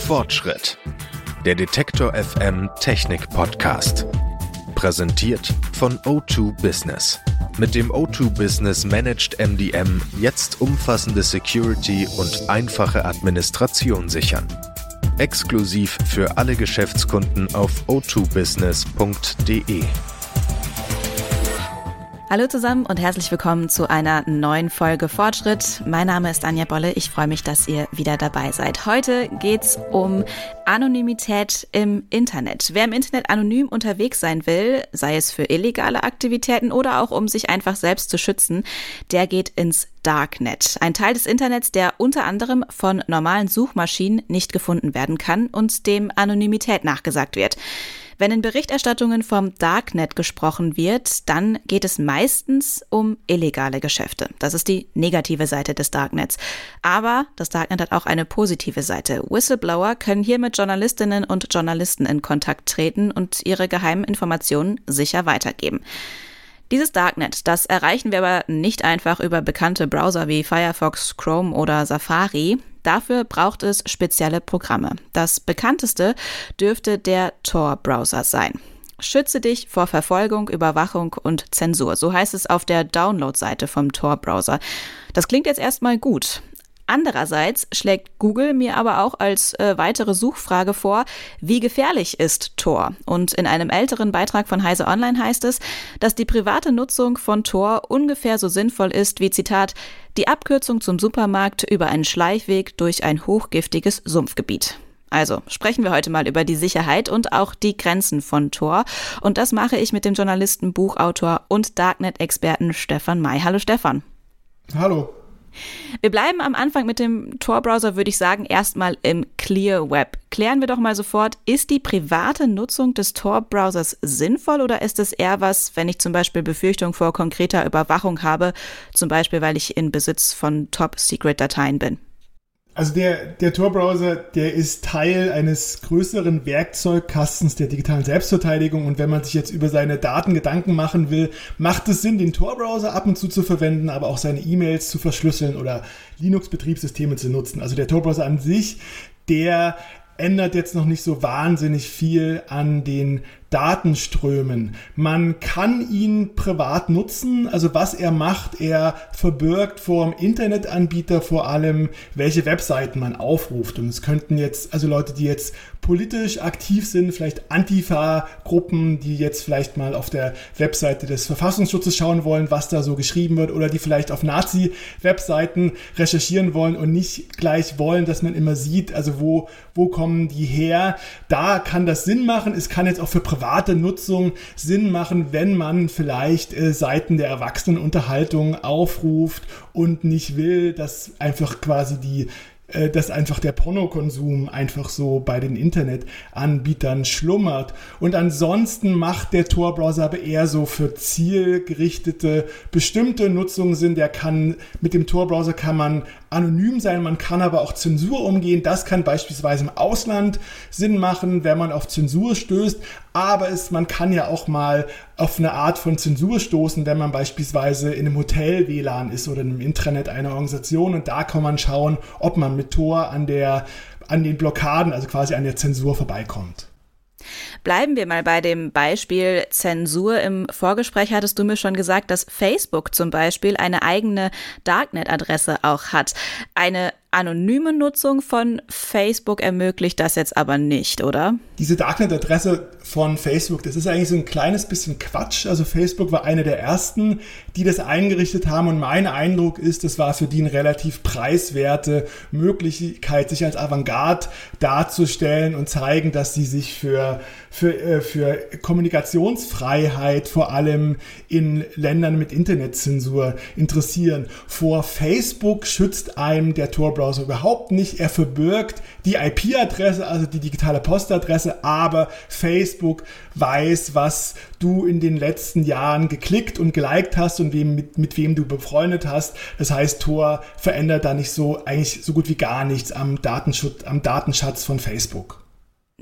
Fortschritt. Der Detektor FM Technik Podcast. Präsentiert von O2 Business. Mit dem O2 Business Managed MDM jetzt umfassende Security und einfache Administration sichern. Exklusiv für alle Geschäftskunden auf o2business.de. Hallo zusammen und herzlich willkommen zu einer neuen Folge Fortschritt. Mein Name ist Anja Bolle, ich freue mich, dass ihr wieder dabei seid. Heute geht's um Anonymität im Internet. Wer im Internet anonym unterwegs sein will, sei es für illegale Aktivitäten oder auch um sich einfach selbst zu schützen, der geht ins Darknet. Ein Teil des Internets, der unter anderem von normalen Suchmaschinen nicht gefunden werden kann und dem Anonymität nachgesagt wird. Wenn in Berichterstattungen vom Darknet gesprochen wird, dann geht es meistens um illegale Geschäfte. Das ist die negative Seite des Darknets. Aber das Darknet hat auch eine positive Seite. Whistleblower können hier mit Journalistinnen und Journalisten in Kontakt treten und ihre geheimen Informationen sicher weitergeben. Dieses Darknet, das erreichen wir aber nicht einfach über bekannte Browser wie Firefox, Chrome oder Safari. Dafür braucht es spezielle Programme. Das bekannteste dürfte der Tor-Browser sein. Schütze dich vor Verfolgung, Überwachung und Zensur. So heißt es auf der Download-Seite vom Tor-Browser. Das klingt jetzt erstmal gut. Andererseits schlägt Google mir aber auch als weitere Suchfrage vor, wie gefährlich ist Tor? Und in einem älteren Beitrag von Heise Online heißt es, dass die private Nutzung von Tor ungefähr so sinnvoll ist wie, Zitat, die Abkürzung zum Supermarkt über einen Schleichweg durch ein hochgiftiges Sumpfgebiet. Also sprechen wir heute mal über die Sicherheit und auch die Grenzen von Tor. Und das mache ich mit dem Journalisten, Buchautor und Darknet-Experten Stefan May. Hallo Stefan. Hallo. Wir bleiben am Anfang mit dem Tor-Browser, würde ich sagen, erstmal im Clear Web. Klären wir doch mal sofort, ist die private Nutzung des Tor-Browsers sinnvoll oder ist es eher was, wenn ich zum Beispiel Befürchtung vor konkreter Überwachung habe, zum Beispiel, weil ich in Besitz von Top-Secret-Dateien bin? Also der Tor-Browser, der ist Teil eines größeren Werkzeugkastens der digitalen Selbstverteidigung und wenn man sich jetzt über seine Daten Gedanken machen will, macht es Sinn, den Tor-Browser ab und zu verwenden, aber auch seine E-Mails zu verschlüsseln oder Linux-Betriebssysteme zu nutzen. Also der Tor-Browser an sich, der ändert jetzt noch nicht so wahnsinnig viel an den Datenströmen. Man kann ihn privat nutzen, also was er macht, er verbirgt vor dem Internetanbieter vor allem, welche Webseiten man aufruft. Und es könnten jetzt, also Leute, die jetzt politisch aktiv sind, vielleicht Antifa-Gruppen, die jetzt vielleicht mal auf der Webseite des Verfassungsschutzes schauen wollen, was da so geschrieben wird, oder die vielleicht auf Nazi-Webseiten recherchieren wollen und nicht gleich wollen, dass man immer sieht, also wo kommen die her. Da kann das Sinn machen. Es kann jetzt auch für private Nutzung Sinn machen, wenn man vielleicht Seiten der Erwachsenenunterhaltung aufruft und nicht will, dass einfach quasi dass einfach der Pornokonsum einfach so bei den Internetanbietern schlummert. Und ansonsten macht der Tor-Browser aber eher so für zielgerichtete bestimmte Nutzungen Sinn. Mit dem Tor-Browser kann man anonym sein, man kann aber auch Zensur umgehen. Das kann beispielsweise im Ausland Sinn machen, wenn man auf Zensur stößt. Aber man kann ja auch mal auf eine Art von Zensur stoßen, wenn man beispielsweise in einem Hotel-WLAN ist oder in einem Intranet einer Organisation. Und da kann man schauen, ob man mit Tor an den Blockaden, also quasi an der Zensur vorbeikommt. Bleiben wir mal bei dem Beispiel Zensur. Im Vorgespräch hattest du mir schon gesagt, dass Facebook zum Beispiel eine eigene Darknet-Adresse auch hat. Eine anonyme Nutzung von Facebook ermöglicht das jetzt aber nicht, oder? Diese Darknet-Adresse von Facebook, das ist eigentlich so ein kleines bisschen Quatsch. Also Facebook war eine der ersten, die das eingerichtet haben und mein Eindruck ist, das war für die eine relativ preiswerte Möglichkeit, sich als Avantgarde darzustellen und zeigen, dass sie sich für Kommunikationsfreiheit vor allem in Ländern mit Internetzensur interessieren. Vor Facebook schützt einem der Tor-Browser überhaupt nicht. Er verbirgt die IP-Adresse, also die digitale Postadresse, aber Facebook weiß, was du in den letzten Jahren geklickt und geliked hast und mit wem du befreundet hast. Das heißt, Tor verändert da nicht eigentlich so gut wie gar nichts am Datenschatz von Facebook.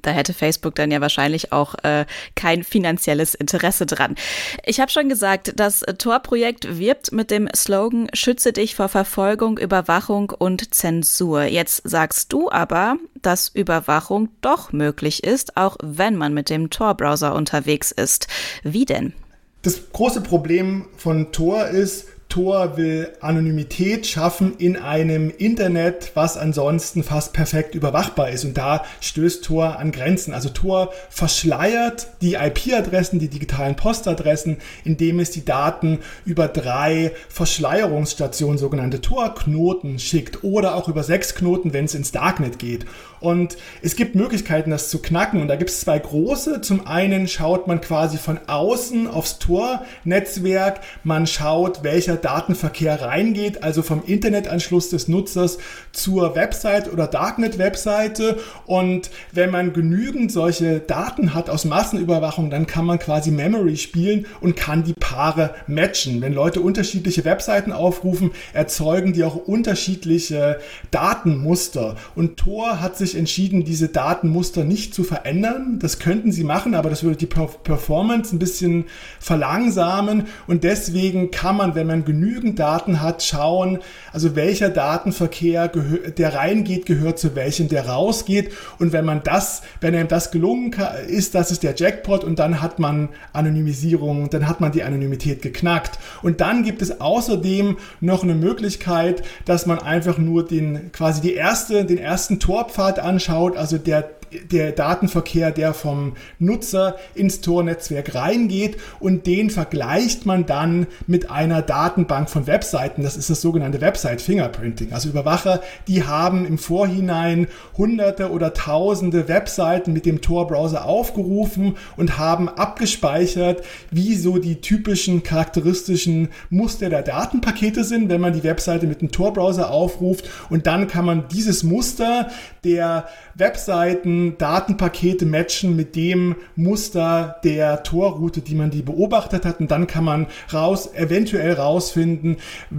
Da hätte Facebook dann ja wahrscheinlich auch kein finanzielles Interesse dran. Ich habe schon gesagt, das Tor-Projekt wirbt mit dem Slogan „Schütze dich vor Verfolgung, Überwachung und Zensur". Jetzt sagst du aber, dass Überwachung doch möglich ist, auch wenn man mit dem Tor-Browser unterwegs ist. Wie denn? Das große Problem von Tor ist, Tor will Anonymität schaffen in einem Internet, was ansonsten fast perfekt überwachbar ist. Und da stößt Tor an Grenzen. Also Tor verschleiert die IP-Adressen, die digitalen Postadressen, indem es die Daten über 3 Verschleierungsstationen, sogenannte Tor-Knoten, schickt oder auch über 6 Knoten, wenn es ins Darknet geht. Und es gibt Möglichkeiten, das zu knacken. Und da gibt es 2 große. Zum einen schaut man quasi von außen aufs Tor-Netzwerk. Man schaut, welcher Datenverkehr reingeht, also vom Internetanschluss des Nutzers zur Website oder Darknet-Webseite. Und wenn man genügend solche Daten hat aus Massenüberwachung, dann kann man quasi Memory spielen und kann die Paare matchen. Wenn Leute unterschiedliche Webseiten aufrufen, erzeugen die auch unterschiedliche Datenmuster. Und Tor hat sich entschieden, diese Datenmuster nicht zu verändern. Das könnten sie machen, aber das würde die Performance ein bisschen verlangsamen. Und deswegen kann man, wenn man genügend Daten hat, schauen, also welcher Datenverkehr, der reingeht, gehört zu welchem, der rausgeht. Und wenn einem das gelungen ist, das ist der Jackpot, und dann hat man Anonymisierung, dann hat man die Anonymität geknackt. Und dann gibt es außerdem noch eine Möglichkeit, dass man einfach nur den ersten Torpfad anschaut, also der Datenverkehr, der vom Nutzer ins Tor-Netzwerk reingeht, und den vergleicht man dann mit einer Datenbank von Webseiten. Das ist das sogenannte Website-Fingerprinting. Also Überwacher, die haben im Vorhinein Hunderte oder Tausende Webseiten mit dem Tor-Browser aufgerufen und haben abgespeichert, wie so die typischen charakteristischen Muster der Datenpakete sind, wenn man die Webseite mit dem Tor-Browser aufruft. Und dann kann man dieses Muster der Webseiten, Datenpakete matchen mit dem Muster der Tor-Route, die man beobachtet hat, und dann kann man eventuell rausfinden,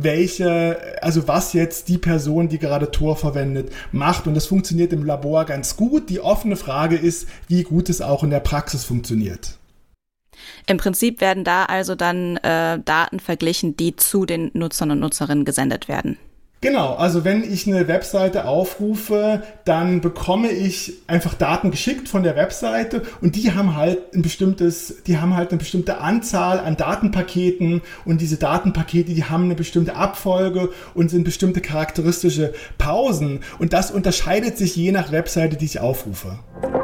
was jetzt die Person, die gerade Tor verwendet, macht. Und das funktioniert im Labor ganz gut. Die offene Frage ist, wie gut es auch in der Praxis funktioniert. Im Prinzip werden da also dann Daten verglichen, die zu den Nutzern und Nutzerinnen gesendet werden. Genau, also wenn ich eine Webseite aufrufe, dann bekomme ich einfach Daten geschickt von der Webseite, und die haben halt eine bestimmte Anzahl an Datenpaketen, und diese Datenpakete, die haben eine bestimmte Abfolge und sind bestimmte charakteristische Pausen, und das unterscheidet sich je nach Webseite, die ich aufrufe.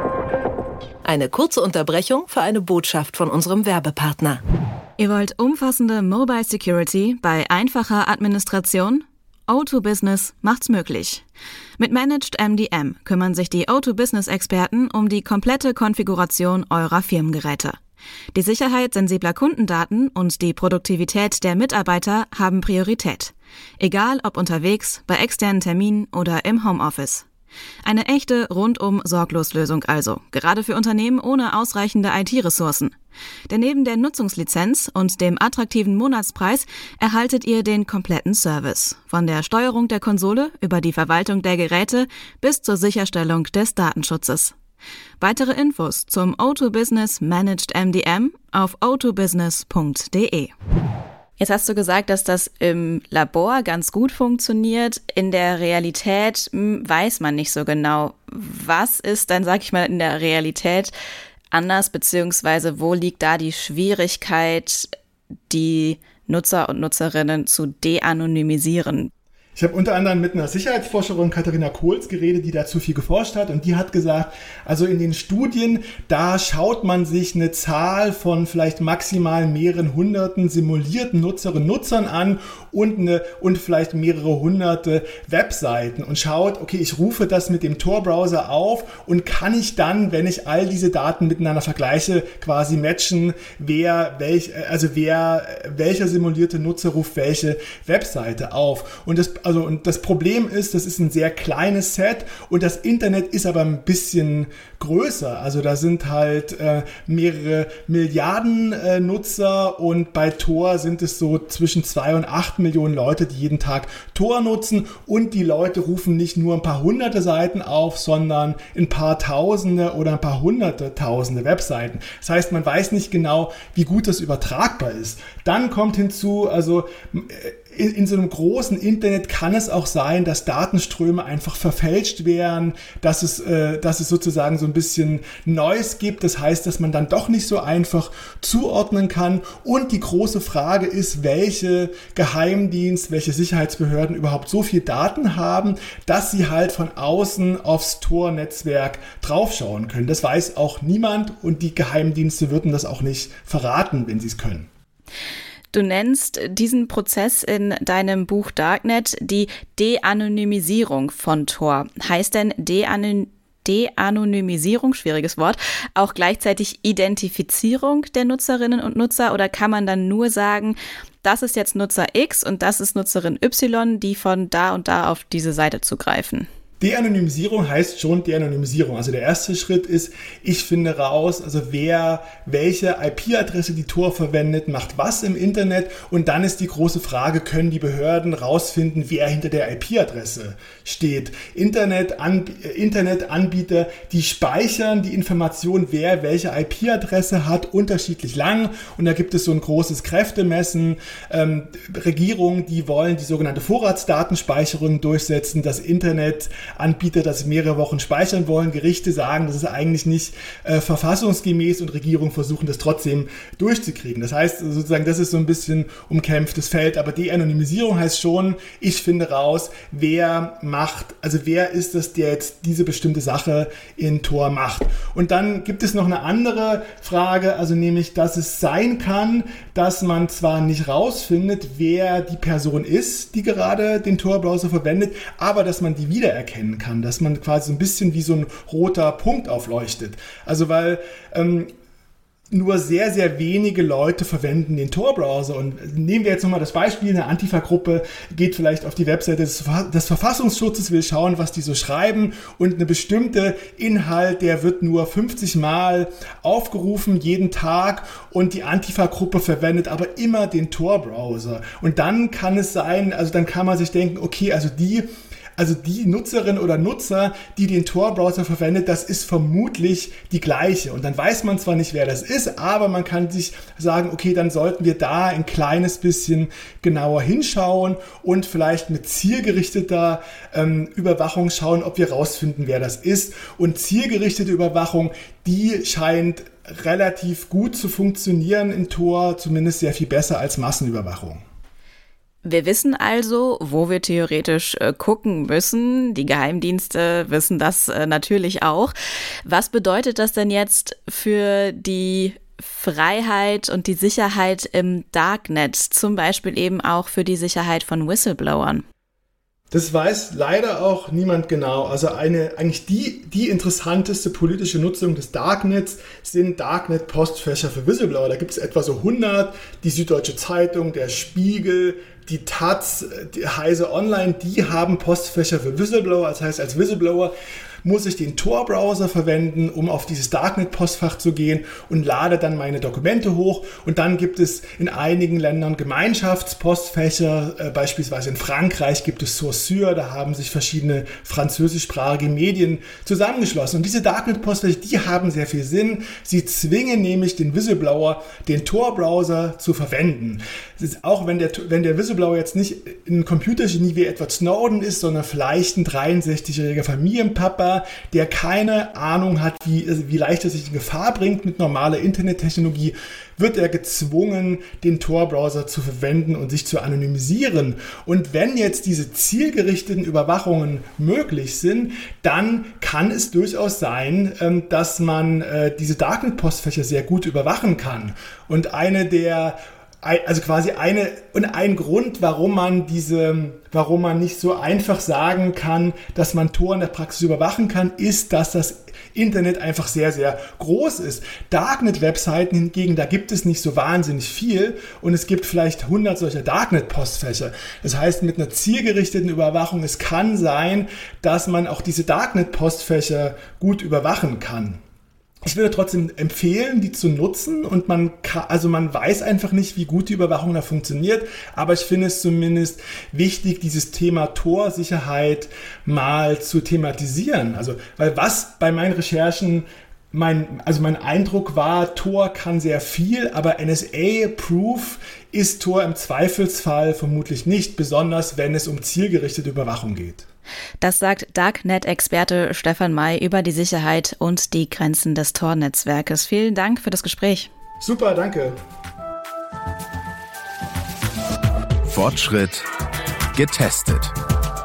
Eine kurze Unterbrechung für eine Botschaft von unserem Werbepartner. Ihr wollt umfassende Mobile Security bei einfacher Administration? O2 Business macht's möglich. Mit Managed MDM kümmern sich die O2 Business Experten um die komplette Konfiguration eurer Firmengeräte. Die Sicherheit sensibler Kundendaten und die Produktivität der Mitarbeiter haben Priorität. Egal ob unterwegs, bei externen Terminen oder im Homeoffice. Eine echte Rundum-Sorglos-Lösung also, gerade für Unternehmen ohne ausreichende IT-Ressourcen. Denn neben der Nutzungslizenz und dem attraktiven Monatspreis erhaltet ihr den kompletten Service. Von der Steuerung der Konsole über die Verwaltung der Geräte bis zur Sicherstellung des Datenschutzes. Weitere Infos zum O2 Business Managed MDM auf o2business.de. Jetzt hast du gesagt, dass das im Labor ganz gut funktioniert. In der Realität weiß man nicht so genau. Was ist dann, sag ich mal, in der Realität anders, beziehungsweise wo liegt da die Schwierigkeit, die Nutzer und Nutzerinnen zu de-anonymisieren? Ich habe unter anderem mit einer Sicherheitsforscherin, Katharina Kohls, geredet, die dazu viel geforscht hat, und die hat gesagt, also in den Studien, da schaut man sich eine Zahl von vielleicht maximal mehreren hunderten simulierten Nutzerinnen und Nutzern an und vielleicht mehrere hunderte Webseiten und schaut, okay, ich rufe das mit dem Tor-Browser auf, und kann ich dann, wenn ich all diese Daten miteinander vergleiche, quasi matchen, welcher simulierte Nutzer ruft welche Webseite auf. Und das und das Problem ist, das ist ein sehr kleines Set und das Internet ist aber ein bisschen größer. Also da sind halt mehrere Milliarden Nutzer und bei Tor sind es so zwischen 2 und 8 Millionen Leute, die jeden Tag Tor nutzen, und die Leute rufen nicht nur ein paar hunderte Seiten auf, sondern ein paar tausende oder ein paar hunderte tausende Webseiten. Das heißt, man weiß nicht genau, wie gut das übertragbar ist. Dann kommt hinzu, also in so einem großen Internet kann es auch sein, dass Datenströme einfach verfälscht werden, dass es sozusagen so ein bisschen Noise gibt. Das heißt, dass man dann doch nicht so einfach zuordnen kann. Und die große Frage ist, welche Geheimdienst, welche Sicherheitsbehörden überhaupt so viel Daten haben, dass sie halt von außen aufs Tor-Netzwerk draufschauen können. Das weiß auch niemand und die Geheimdienste würden das auch nicht verraten, wenn sie es können. Du nennst diesen Prozess in deinem Buch Darknet die De-Anonymisierung von Tor. Heißt denn De-Anonymisierung, schwieriges Wort, auch gleichzeitig Identifizierung der Nutzerinnen und Nutzer, oder kann man dann nur sagen, das ist jetzt Nutzer X und das ist Nutzerin Y, die von da und da auf diese Seite zugreifen? De-Anonymisierung heißt schon De-Anonymisierung. Also der erste Schritt ist, ich finde raus, also wer welche IP-Adresse die Tor verwendet, macht was im Internet, und dann ist die große Frage, können die Behörden rausfinden, wer hinter der IP-Adresse steht. Internetanbieter, die speichern die Information, wer welche IP-Adresse hat, unterschiedlich lang, und da gibt es so ein großes Kräftemessen. Regierungen, die wollen die sogenannte Vorratsdatenspeicherung durchsetzen, das Internetanbieter das mehrere Wochen speichern wollen. Gerichte sagen, das ist eigentlich nicht verfassungsgemäß, und Regierungen versuchen das trotzdem durchzukriegen. Das heißt sozusagen, das ist so ein bisschen umkämpftes Feld, aber De-Anonymisierung heißt schon, ich finde raus, wer ist es, der jetzt diese bestimmte Sache in Tor macht. Und dann gibt es noch eine andere Frage, also nämlich, dass es sein kann, dass man zwar nicht rausfindet, wer die Person ist, die gerade den Tor-Browser verwendet, aber dass man die wiedererkennen kann, dass man quasi so ein bisschen wie so ein roter Punkt aufleuchtet. Also weil nur sehr, sehr wenige Leute verwenden den Tor-Browser. Und nehmen wir jetzt nochmal das Beispiel, eine Antifa-Gruppe geht vielleicht auf die Webseite des Verfassungsschutzes, will schauen, was die so schreiben, und eine bestimmte Inhalt, der wird nur 50 Mal aufgerufen jeden Tag, und die Antifa-Gruppe verwendet aber immer den Tor-Browser. Und dann kann es sein, also dann kann man sich denken, okay, also die Nutzerin oder Nutzer, die den Tor-Browser verwendet, das ist vermutlich die gleiche. Und dann weiß man zwar nicht, wer das ist, aber man kann sich sagen, okay, dann sollten wir da ein kleines bisschen genauer hinschauen und vielleicht mit zielgerichteter Überwachung schauen, ob wir rausfinden, wer das ist. Und zielgerichtete Überwachung, die scheint relativ gut zu funktionieren in Tor, zumindest sehr viel besser als Massenüberwachung. Wir wissen also, wo wir theoretisch gucken müssen. Die Geheimdienste wissen das natürlich auch. Was bedeutet das denn jetzt für die Freiheit und die Sicherheit im Darknet, zum Beispiel eben auch für die Sicherheit von Whistleblowern? Das weiß leider auch niemand genau. Also eigentlich die interessanteste politische Nutzung des Darknets sind Darknet-Postfächer für Whistleblower. Da gibt es etwa so 100, die Süddeutsche Zeitung, der Spiegel, die Taz, die Heise Online, die haben Postfächer für Whistleblower. Das heißt, als Whistleblower muss ich den Tor-Browser verwenden, um auf dieses Darknet-Postfach zu gehen, und lade dann meine Dokumente hoch. Und dann gibt es in einigen Ländern Gemeinschaftspostfächer, beispielsweise in Frankreich gibt es Saussure, da haben sich verschiedene französischsprachige Medien zusammengeschlossen. Und diese Darknet-Postfächer, die haben sehr viel Sinn. Sie zwingen nämlich den Whistleblower, den Tor-Browser zu verwenden. Das ist auch wenn der Whistleblower jetzt nicht ein Computergenie wie Edward Snowden ist, sondern vielleicht ein 63-jähriger Familienpapa, der keine Ahnung hat, wie leicht er sich in Gefahr bringt mit normaler Internettechnologie, wird er gezwungen, den Tor-Browser zu verwenden und sich zu anonymisieren. Und wenn jetzt diese zielgerichteten Überwachungen möglich sind, dann kann es durchaus sein, dass man diese Darknet-Postfächer sehr gut überwachen kann. Und eine der ein Grund, warum man nicht so einfach sagen kann, dass man Tor in der Praxis überwachen kann, ist, dass das Internet einfach sehr, sehr groß ist. Darknet-Webseiten hingegen, da gibt es nicht so wahnsinnig viel und es gibt vielleicht 100 solcher Darknet-Postfächer. Das heißt, mit einer zielgerichteten Überwachung, es kann sein, dass man auch diese Darknet-Postfächer gut überwachen kann. Ich würde trotzdem empfehlen, die zu nutzen und man weiß einfach nicht, wie gut die Überwachung da funktioniert, aber ich finde es zumindest wichtig, dieses Thema Tor-Sicherheit mal zu thematisieren. Also, weil was bei meinen Recherchen mein Eindruck war, Tor kann sehr viel, aber NSA-Proof ist Tor im Zweifelsfall vermutlich nicht, besonders wenn es um zielgerichtete Überwachung geht. Das sagt Darknet-Experte Stefan May über die Sicherheit und die Grenzen des Tor-Netzwerkes. Vielen Dank für das Gespräch. Super, danke. Fortschritt getestet.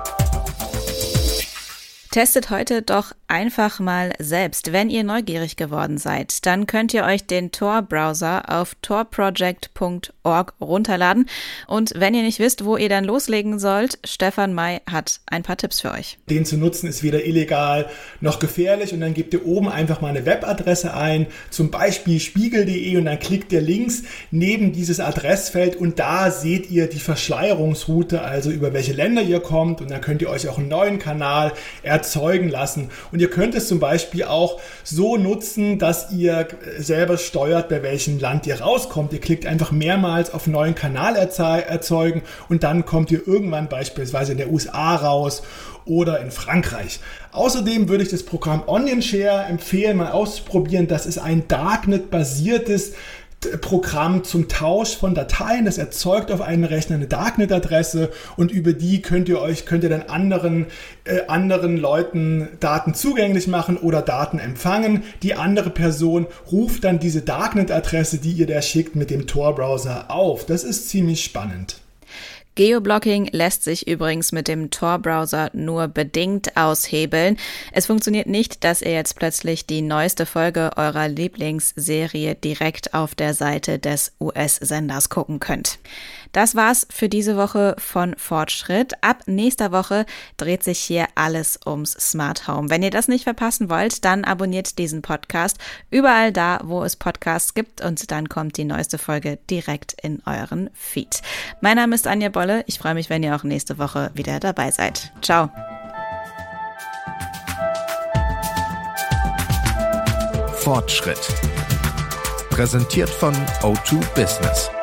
Testet heute doch einfach mal selbst. Wenn ihr neugierig geworden seid, dann könnt ihr euch den Tor-Browser auf torproject.org runterladen. Und wenn ihr nicht wisst, wo ihr dann loslegen sollt, Stefan May hat ein paar Tipps für euch. Den zu nutzen ist weder illegal noch gefährlich und dann gebt ihr oben einfach mal eine Webadresse ein, zum Beispiel spiegel.de und dann klickt ihr links neben dieses Adressfeld und da seht ihr die Verschleierungsroute, also über welche Länder ihr kommt und dann könnt ihr euch auch einen neuen Kanal erzeugen lassen. Und ihr könnt es zum Beispiel auch so nutzen, dass ihr selber steuert, bei welchem Land ihr rauskommt. Ihr klickt einfach mehrmals auf neuen Kanal erzeugen und dann kommt ihr irgendwann beispielsweise in der USA raus oder in Frankreich. Außerdem würde ich das Programm OnionShare empfehlen, mal auszuprobieren. Das ist ein Darknet-basiertes Programm zum Tausch von Dateien. Das erzeugt auf einem Rechner eine Darknet-Adresse und über die könnt ihr dann anderen Leuten Daten zugänglich machen oder Daten empfangen. Die andere Person ruft dann diese Darknet-Adresse, die ihr da schickt, mit dem Tor-Browser auf. Das ist ziemlich spannend. Geoblocking lässt sich übrigens mit dem Tor-Browser nur bedingt aushebeln. Es funktioniert nicht, dass ihr jetzt plötzlich die neueste Folge eurer Lieblingsserie direkt auf der Seite des US-Senders gucken könnt. Das war's für diese Woche von Fortschritt. Ab nächster Woche dreht sich hier alles ums Smart Home. Wenn ihr das nicht verpassen wollt, dann abonniert diesen Podcast überall da, wo es Podcasts gibt und dann kommt die neueste Folge direkt in euren Feed. Mein Name ist Anja Bolle. Ich freue mich, wenn ihr auch nächste Woche wieder dabei seid. Ciao. Fortschritt. Präsentiert von O2 Business.